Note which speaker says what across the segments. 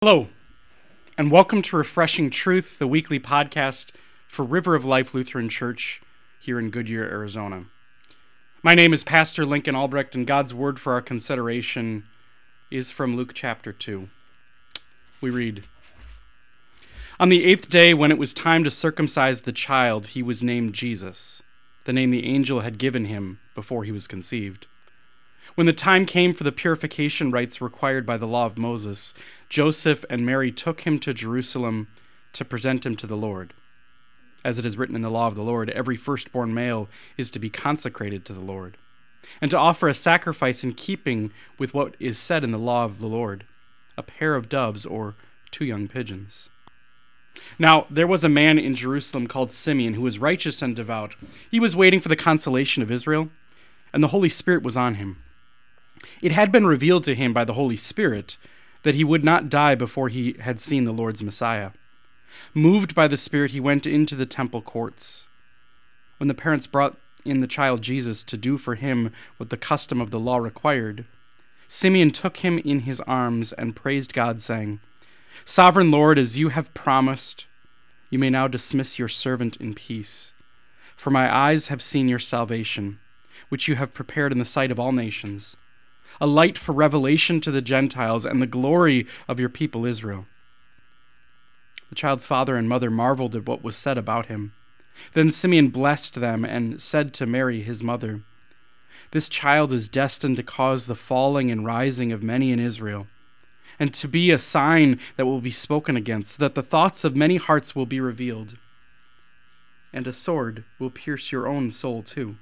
Speaker 1: Hello, and welcome to Refreshing Truth, the weekly podcast for River of Life Lutheran Church here in Goodyear, Arizona. My name is Pastor Lincoln Albrecht, and God's word for our consideration is from Luke chapter 2. We read, "On the 8th day, when it was time to circumcise the child, he was named Jesus, the name the angel had given him before he was conceived. When the time came for the purification rites required by the law of Moses, Joseph and Mary took him to Jerusalem to present him to the Lord. As it is written in the law of the Lord, every firstborn male is to be consecrated to the Lord, and to offer a sacrifice in keeping with what is said in the law of the Lord, a pair of doves or 2 young pigeons. Now there was a man in Jerusalem called Simeon who was righteous and devout. He was waiting for the consolation of Israel, and the Holy Spirit was on him. It had been revealed to him by the Holy Spirit that he would not die before he had seen the Lord's Messiah. Moved by the Spirit, he went into the temple courts. When the parents brought in the child Jesus to do for him what the custom of the law required, Simeon took him in his arms and praised God, saying, 'Sovereign Lord, as you have promised, you may now dismiss your servant in peace. For my eyes have seen your salvation, which you have prepared in the sight of all nations, a light for revelation to the Gentiles and the glory of your people Israel.' The child's father and mother marveled at what was said about him. Then Simeon blessed them and said to Mary, his mother, 'This child is destined to cause the falling and rising of many in Israel, and to be a sign that will be spoken against, so that the thoughts of many hearts will be revealed. And a sword will pierce your own soul too.'"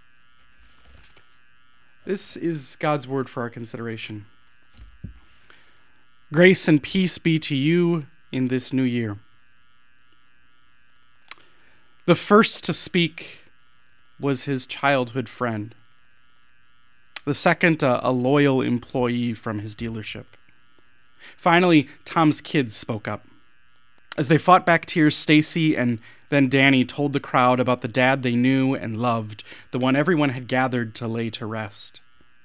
Speaker 1: This is God's word for our consideration. Grace and peace be to you in this new year. The first to speak was his childhood friend. The second, a loyal employee from his dealership. Finally, Tom's kids spoke up. As they fought back tears, Stacy and then Danny told the crowd about the dad they knew and loved, the one everyone had gathered to lay to rest.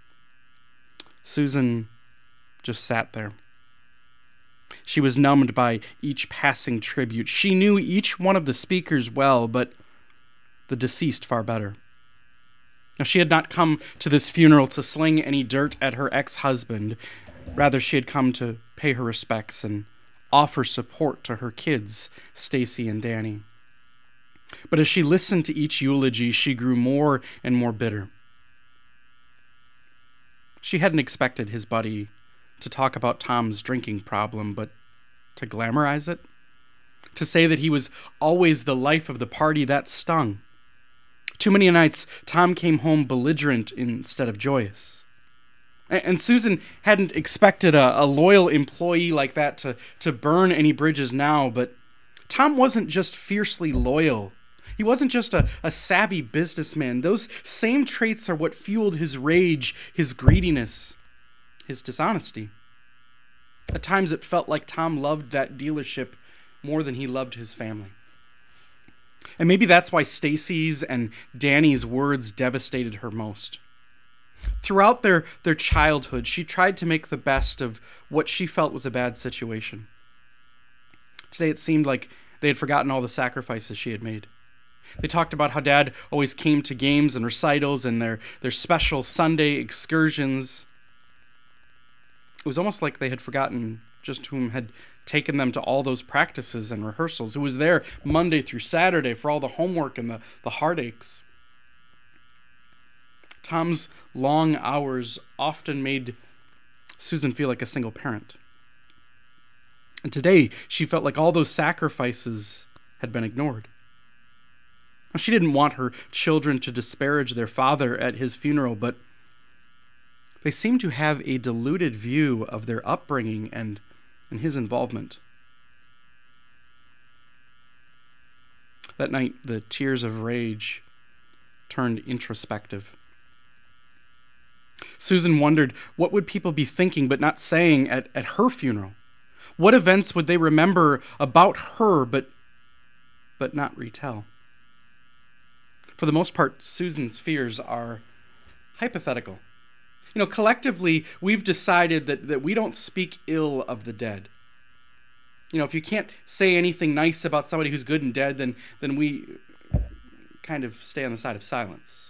Speaker 1: Susan just sat there. She was numbed by each passing tribute. She knew each one of the speakers well, but the deceased far better. Now, she had not come to this funeral to sling any dirt at her ex-husband. Rather, she had come to pay her respects and offer support to her kids, Stacy and Danny. But as she listened to each eulogy, she grew more and more bitter. She hadn't expected his buddy to talk about Tom's drinking problem, but to glamorize it, to say that he was always the life of the party, that stung. Too many nights, Tom came home belligerent instead of joyous. And Susan hadn't expected a loyal employee like that to burn any bridges now, but Tom wasn't just fiercely loyal. He wasn't just a savvy businessman. Those same traits are what fueled his rage, his greediness, his dishonesty. At times it felt like Tom loved that dealership more than he loved his family. And maybe that's why Stacy's and Danny's words devastated her most. Throughout their childhood, she tried to make the best of what she felt was a bad situation. Today it seemed like they had forgotten all the sacrifices she had made. They talked about how Dad always came to games and recitals and their special Sunday excursions. It was almost like they had forgotten just whom had taken them to all those practices and rehearsals, who was there Monday through Saturday for all the homework and the heartaches. Tom's long hours often made Susan feel like a single parent. And today, she felt like all those sacrifices had been ignored. She didn't want her children to disparage their father at his funeral, but they seemed to have a diluted view of their upbringing and his involvement. That night, the tears of rage turned introspective. Susan wondered, what would people be thinking but not saying at her funeral? What events would they remember about her but not retell? For the most part, Susan's fears are hypothetical. Collectively, we've decided that we don't speak ill of the dead. If you can't say anything nice about somebody who's good and dead, then we kind of stay on the side of silence.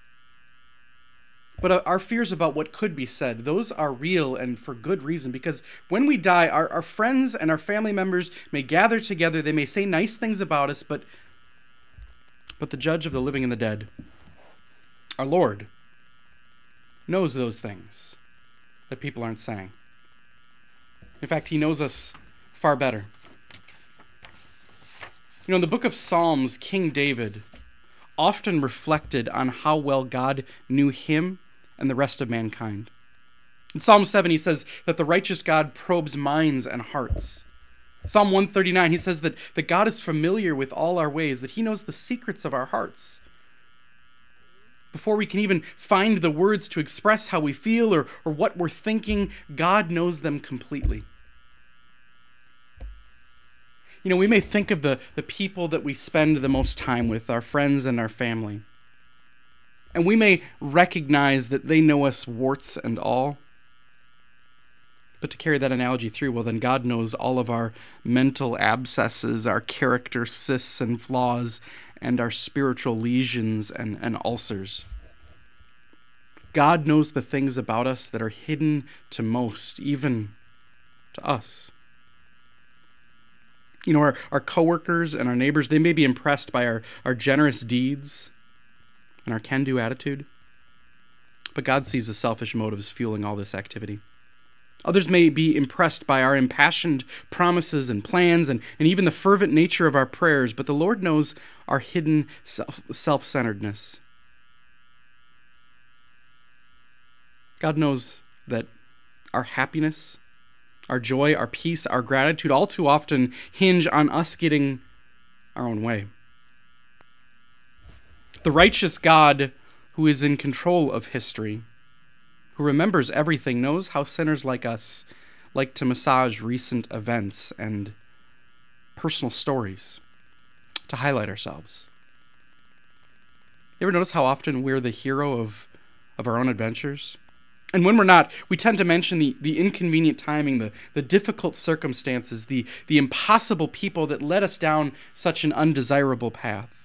Speaker 1: But our fears about what could be said, those are real and for good reason, because when we die, our friends and our family members may gather together, they may say nice things about us, but the judge of the living and the dead, our Lord, knows those things that people aren't saying. In fact, he knows us far better. In the book of Psalms, King David often reflected on how well God knew him and the rest of mankind. In Psalm 7, he says that the righteous God probes minds and hearts. Psalm 139, he says that God is familiar with all our ways, that he knows the secrets of our hearts. Before we can even find the words to express how we feel or what we're thinking, God knows them completely. We may think of the people that we spend the most time with, our friends and our family. And we may recognize that they know us warts and all. But to carry that analogy through, well, then God knows all of our mental abscesses, our character cysts and flaws, and our spiritual lesions and ulcers. God knows the things about us that are hidden to most, even to us. Our coworkers and our neighbors, they may be impressed by our generous deeds and our can-do attitude. But God sees the selfish motives fueling all this activity. Others may be impressed by our impassioned promises and plans and even the fervent nature of our prayers, but the Lord knows our hidden self-centeredness. God knows that our happiness, our joy, our peace, our gratitude all too often hinge on us getting our own way. The righteous God who is in control of history, who remembers everything, knows how sinners like us like to massage recent events and personal stories to highlight ourselves. You ever notice how often we're the hero of our own adventures? And when we're not, we tend to mention the inconvenient timing, the difficult circumstances, the impossible people that led us down such an undesirable path.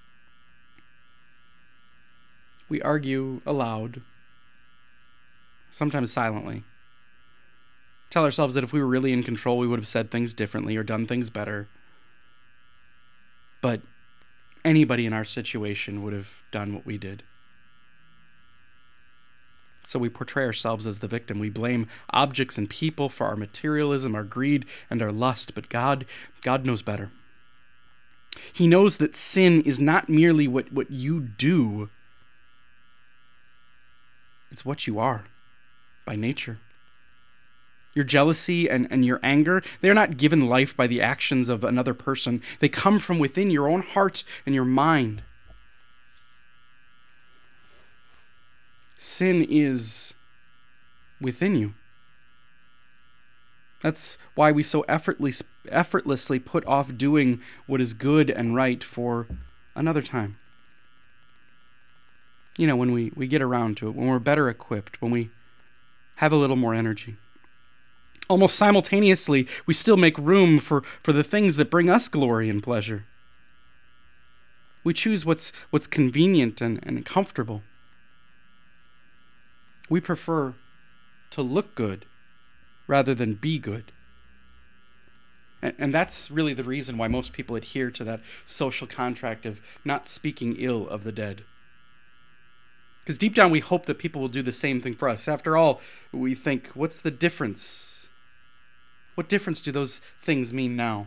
Speaker 1: We argue aloud, sometimes silently. Tell ourselves that if we were really in control, we would have said things differently or done things better. But anybody in our situation would have done what we did. So we portray ourselves as the victim. We blame objects and people for our materialism, our greed, and our lust. But God knows better. He knows that sin is not merely what you do. It's what you are by nature. Your jealousy and your anger, they're not given life by the actions of another person. They come from within your own heart and your mind. Sin is within you. That's why we so effortlessly put off doing what is good and right for another time. When we get around to it, when we're better equipped, when we have a little more energy. Almost simultaneously, we still make room for the things that bring us glory and pleasure. We choose what's convenient and comfortable. We prefer to look good rather than be good. And that's really the reason why most people adhere to that social contract of not speaking ill of the dead. Because deep down we hope that people will do the same thing for us. After all, we think, what's the difference? What difference do those things mean now?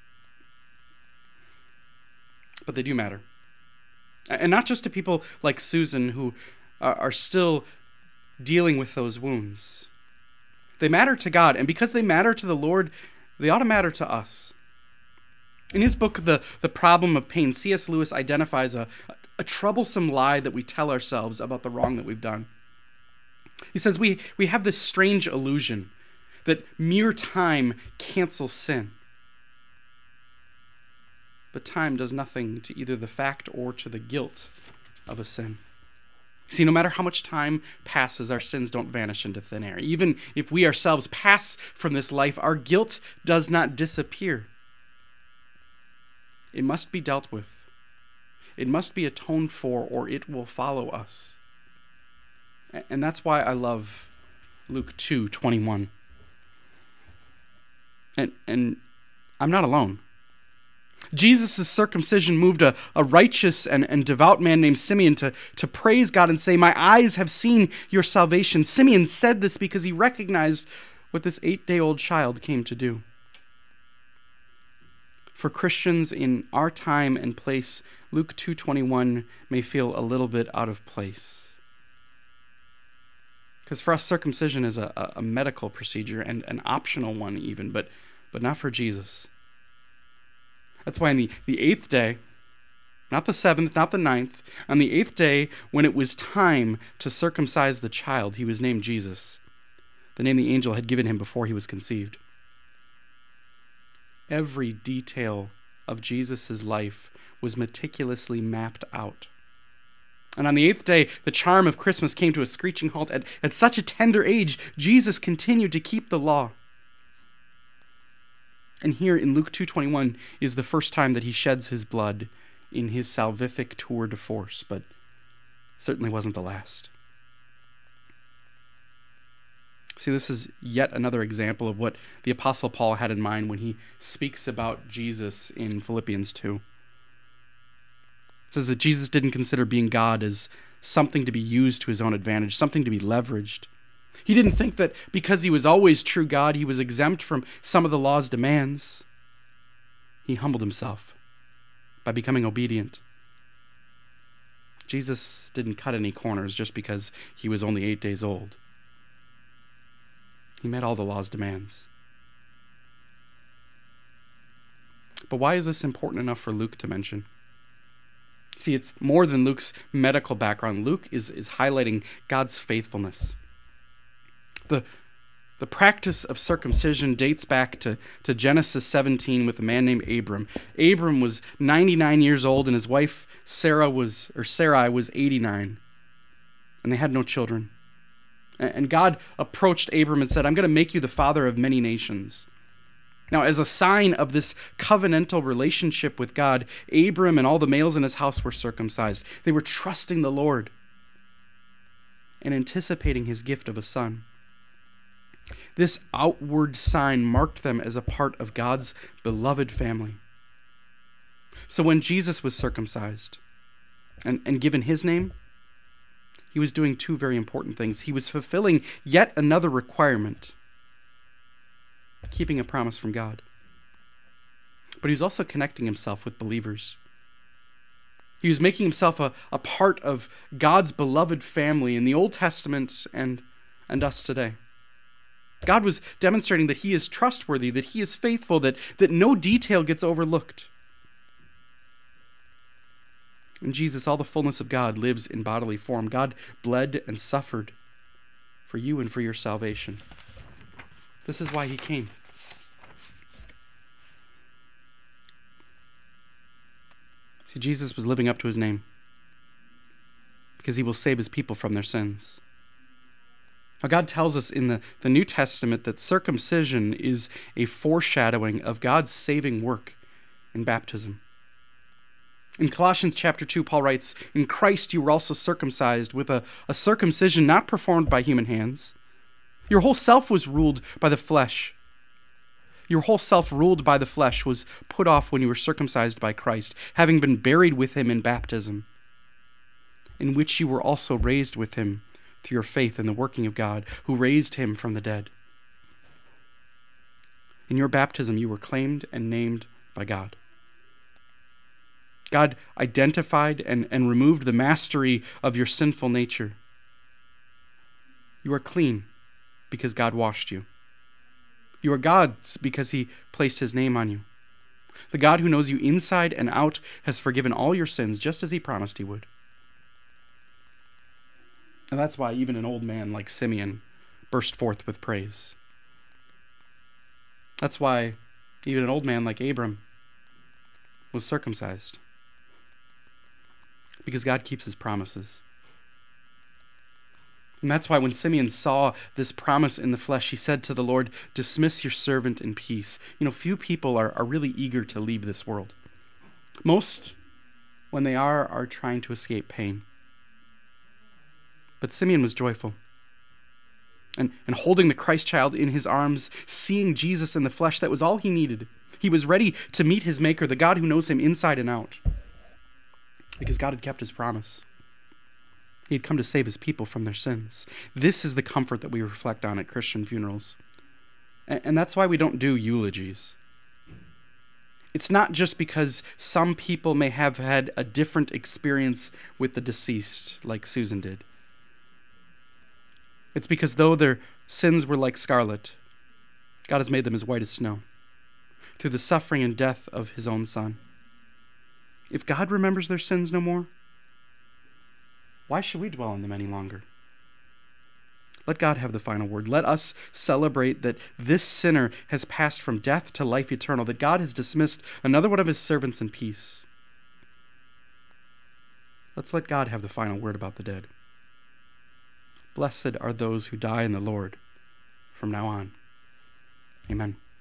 Speaker 1: But they do matter. And not just to people like Susan who are still dealing with those wounds. They matter to God, and because they matter to the Lord, they ought to matter to us. In his book, The Problem of Pain, C.S. Lewis identifies a troublesome lie that we tell ourselves about the wrong that we've done. He says we have this strange illusion that mere time cancels sin. But time does nothing to either the fact or to the guilt of a sin. See, no matter how much time passes, our sins don't vanish into thin air. Even if we ourselves pass from this life, our guilt does not disappear. It must be dealt with. It must be atoned for, or it will follow us. And that's why I love Luke 2:21. And I'm not alone. Jesus' circumcision moved a righteous and devout man named Simeon to praise God and say, "My eyes have seen your salvation." Simeon said this because he recognized what this 8-day-old child came to do. For Christians in our time and place, Luke 2:21 may feel a little bit out of place. Because for us, circumcision is a medical procedure and an optional one even, but not for Jesus. That's why on the 8th day, not the 7th, not the 9th, on the 8th day, when it was time to circumcise the child, he was named Jesus, the name the angel had given him before he was conceived. Every detail of Jesus' life was meticulously mapped out. And on the 8th day, the charm of Christmas came to a screeching halt. At such a tender age, Jesus continued to keep the law. And here in Luke 2:21 is the first time that he sheds his blood in his salvific tour de force, but certainly wasn't the last. See, this is yet another example of what the Apostle Paul had in mind when he speaks about Jesus in Philippians 2. It says that Jesus didn't consider being God as something to be used to his own advantage, something to be leveraged. He didn't think that because he was always true God, he was exempt from some of the law's demands. He humbled himself by becoming obedient. Jesus didn't cut any corners just because he was only 8 days old. He met all the law's demands. But why is this important enough for Luke to mention? See, it's more than Luke's medical background. Luke is highlighting God's faithfulness. The practice of circumcision dates back to Genesis 17 with a man named Abram. Abram was 99 years old and his wife Sarai was 89. And they had no children. And God approached Abram and said, "I'm going to make you the father of many nations." Now, as a sign of this covenantal relationship with God, Abram and all the males in his house were circumcised. They were trusting the Lord and anticipating his gift of a son. This outward sign marked them as a part of God's beloved family. So when Jesus was circumcised and given his name, he was doing two very important things. He was fulfilling yet another requirement, keeping a promise from God. But he was also connecting himself with believers. He was making himself a part of God's beloved family in the Old Testament and us today. God was demonstrating that he is trustworthy, that he is faithful, that no detail gets overlooked. In Jesus, all the fullness of God lives in bodily form. God bled and suffered for you and for your salvation. This is why he came. See, Jesus was living up to his name because he will save his people from their sins. Now, God tells us in the New Testament that circumcision is a foreshadowing of God's saving work in baptism. In Colossians chapter 2, Paul writes, "In Christ you were also circumcised with a circumcision not performed by human hands. Your whole self was ruled by the flesh. Your whole self ruled by the flesh was put off when you were circumcised by Christ, having been buried with him in baptism, in which you were also raised with him through your faith in the working of God, who raised him from the dead. In your baptism you were claimed and named by God." God identified and removed the mastery of your sinful nature. You are clean because God washed you. You are God's because he placed his name on you. The God who knows you inside and out has forgiven all your sins just as he promised he would. And that's why even an old man like Simeon burst forth with praise. That's why even an old man like Abram was circumcised. Because God keeps his promises. And that's why when Simeon saw this promise in the flesh, he said to the Lord, "Dismiss your servant in peace." Few people are really eager to leave this world. Most, when they are trying to escape pain. But Simeon was joyful. And holding the Christ child in his arms, seeing Jesus in the flesh, that was all he needed. He was ready to meet his Maker, the God who knows him inside and out. Because God had kept his promise. He had come to save his people from their sins. This is the comfort that we reflect on at Christian funerals. And that's why we don't do eulogies. It's not just because some people may have had a different experience with the deceased, like Susan did. It's because though their sins were like scarlet, God has made them as white as snow through the suffering and death of his own Son. If God remembers their sins no more, why should we dwell in them any longer? Let God have the final word. Let us celebrate that this sinner has passed from death to life eternal, that God has dismissed another one of his servants in peace. Let's let God have the final word about the dead. Blessed are those who die in the Lord from now on. Amen.